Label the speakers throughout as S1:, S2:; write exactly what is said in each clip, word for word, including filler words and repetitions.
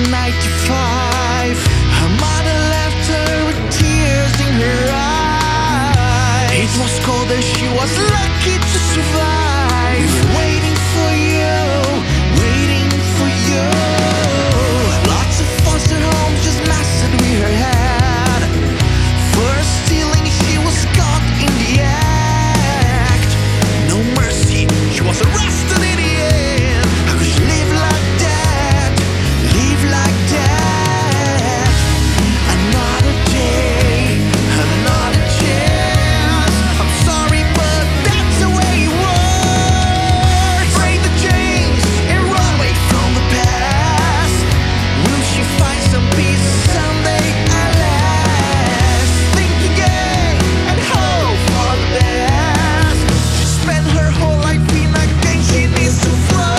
S1: ninety-five. Her mother left her with tears in her eyes. It was cold and she was lucky to survive. Waiting for you, waiting for you. Lots of foster homes just messed with her head. First stealing, she was caught in the act. No mercy, she was arrested in the end. How could she live like that? Live like that? Another day, another chance. I'm sorry, but that's the way it works. Break the chains and run away from the past. Will she find some peace someday at last? Think again and hope for the best. She spent her whole life in a cage, she needs to fly.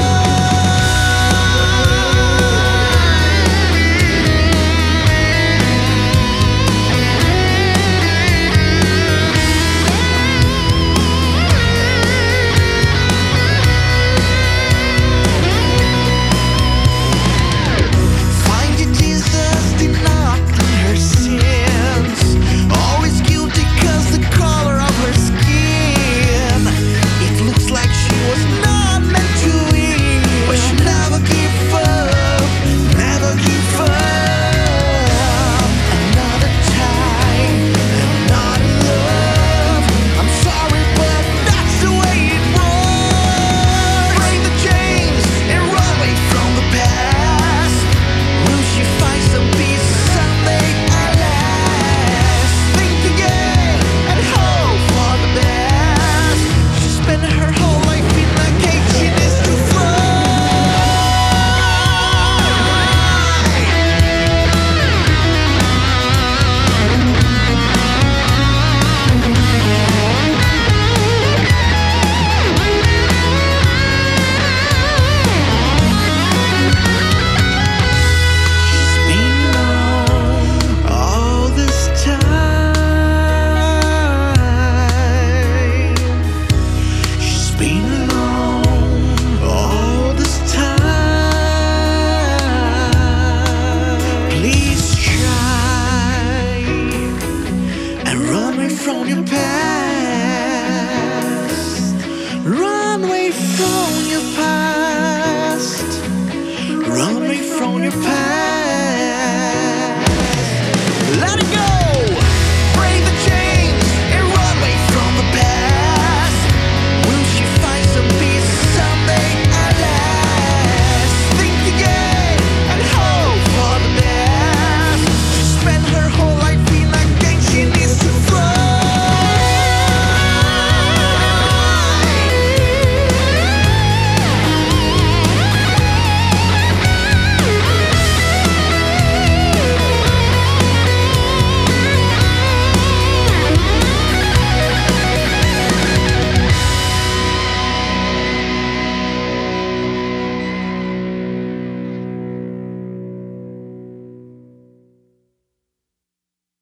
S1: Find it Jesus did not clean her sins. Always guilty cause the color of her skin. It looks like she was not meant to win, but she never give up, never give up. Another time, another love. I'm sorry, but that's the way it works. Break the chains and run away from the past. Will she find some peace someday at last? Think again and hope for the best. She spent her whole life in a cage, she needs to fly. She's been alone all this time. She's been alone all this time. Please try and run away from your past. Run away from